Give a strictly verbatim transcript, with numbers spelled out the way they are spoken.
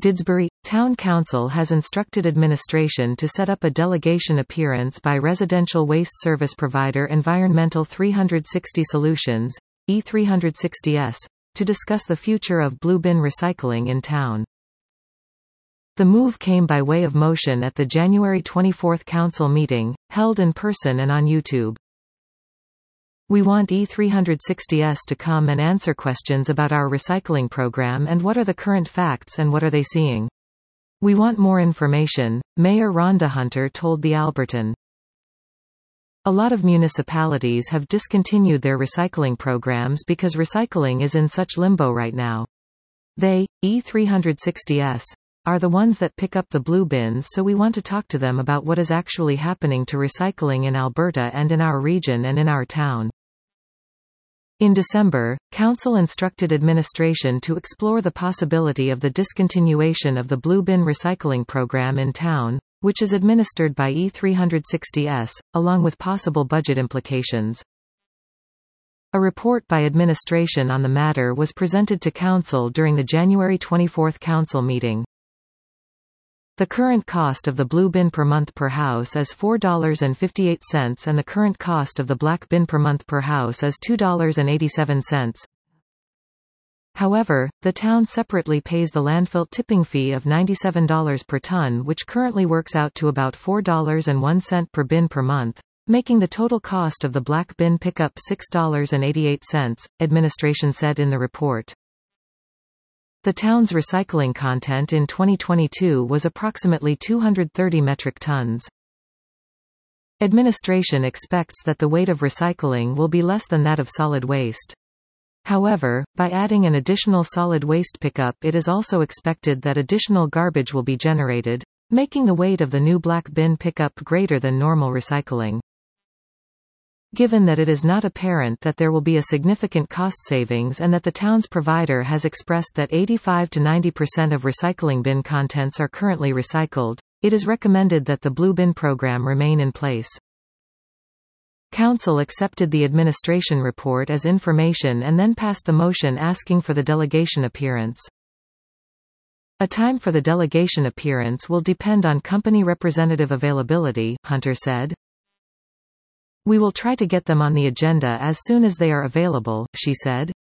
Didsbury Town Council has instructed administration to set up a delegation appearance by residential waste service provider Environmental three sixty Solutions, E three sixty S, to discuss the future of blue bin recycling in town. The move came by way of motion at the January twenty-fourth council meeting, held in person and on YouTube. We want E three sixty S to come and answer questions about our recycling program and what are the current facts and what are they seeing. We want more information, Mayor Rhonda Hunter told the Albertan. A lot of municipalities have discontinued their recycling programs because recycling is in such limbo right now. They, E three sixty S, are the ones that pick up the blue bins, so we want to talk to them about what is actually happening to recycling in Alberta and in our region and in our town. In December, Council instructed administration to explore the possibility of the discontinuation of the blue bin recycling program in town, which is administered by E three sixty S, along with possible budget implications. A report by administration on the matter was presented to Council during the January twenty-fourth Council meeting. The current cost of the blue bin per month per house is four dollars and fifty-eight cents and the current cost of the black bin per month per house is two dollars and eighty-seven cents. However, the town separately pays the landfill tipping fee of ninety-seven dollars per ton, which currently works out to about four dollars and one cent per bin per month, making the total cost of the black bin pickup six dollars and eighty-eight cents, administration said in the report. The town's recycling content in twenty twenty-two was approximately two hundred thirty metric tons. Administration expects that the weight of recycling will be less than that of solid waste. However, by adding an additional solid waste pickup, it is also expected that additional garbage will be generated, making the weight of the new black bin pickup greater than normal recycling. Given that it is not apparent that there will be a significant cost savings and that the town's provider has expressed that eighty-five to ninety percent of recycling bin contents are currently recycled, it is recommended that the blue bin program remain in place. Council accepted the administration report as information and then passed the motion asking for the delegation appearance. A time for the delegation appearance will depend on company representative availability, Hunter said. We will try to get them on the agenda as soon as they are available, she said.